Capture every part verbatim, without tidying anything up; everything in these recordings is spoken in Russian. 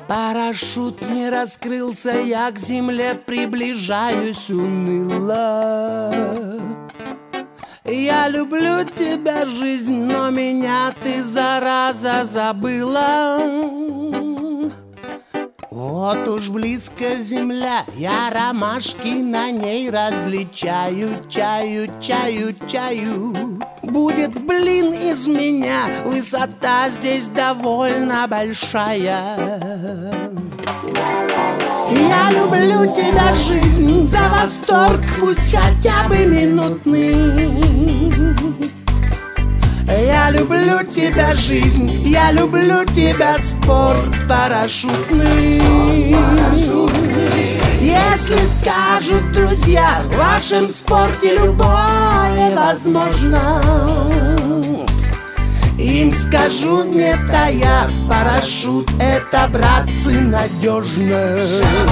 Парашют не раскрылся, я к земле приближаюсь уныло. Я люблю тебя, жизнь, но меня ты, зараза, забыла. Вот уж близко земля, я ромашки на ней различаю, чаю, чаю, чаю. Будет блин из меня, высота здесь довольно большая. Я люблю тебя, жизнь, за восторг, пусть хотя бы минутный. Я люблю тебя, жизнь, я люблю тебя, спорт парашютный. Если скажут друзья, в вашем спорте любое возможно, им скажу, не тая, парашют — это, братцы, надежно.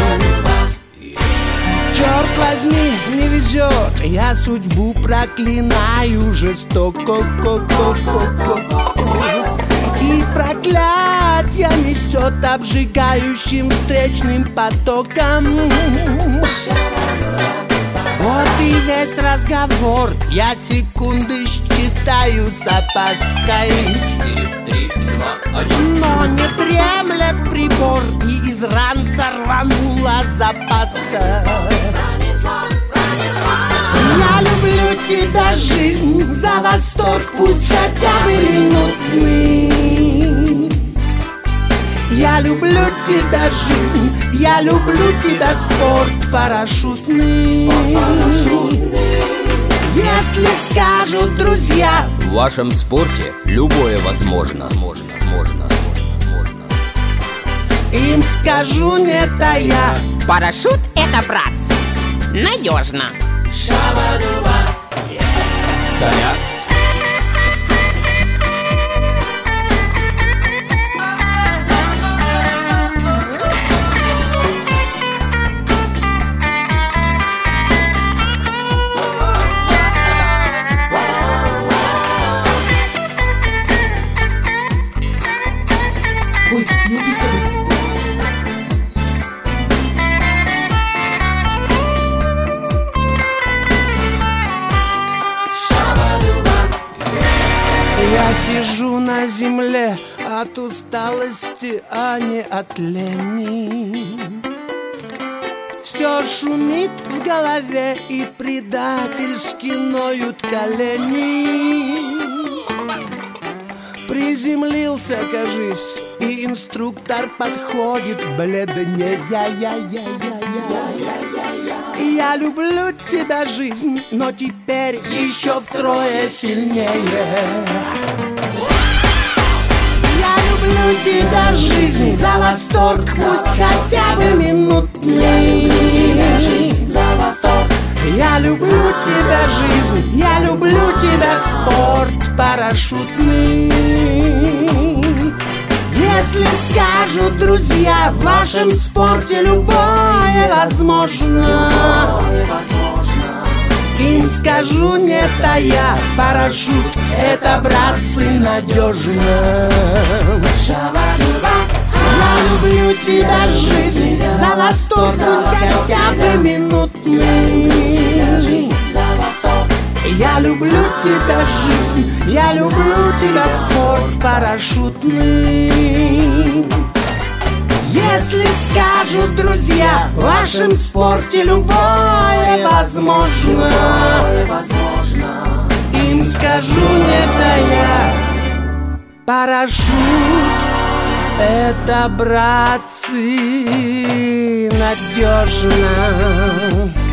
Черт возьми, не везет, я судьбу проклинаю жестоко. И проклятье несет обжигающим встречным потоком. Вот и весь разговор, я секунды считаю с опаской. четыре, три, два, один. Но не дремлет прибор, и из ранца рванула запаска. Я люблю тебя, жизнь, за восторг, пусть хотя бы минутный. Я люблю тебя, жизнь, я люблю тебя, спорт парашютный. Если скажут друзья, в вашем спорте любое возможно. Можно, можно, можно. Им скажу, не тая, парашют — это, братцы, надежно. Шабадуба, Саня. Ой, не убийца вы. Я сижу на земле от усталости, а не от лени. Все шумит в голове и предательски ноют колени. Приземлился, кажись, и инструктор подходит бледнее. Я люблю тебя, жизнь, но теперь еще втрое сильнее. Я люблю тебя, жизнь, за восторг, пусть хотя бы минутный. Я люблю тебя, жизнь, я люблю тебя, спорт парашютный. Если скажут друзья, в вашем спорте любое возможно, им скажу, не тая, парашют — это, братцы, надежно. Я люблю тебя, жизнь, за восторг, пусть хотя бы минутный. Я люблю тебя, жизнь, я люблю тебя, спорт парашютный. Если скажут друзья, в вашем спорте любое возможно, им скажу, не тая, парашют — это, братцы, надежно.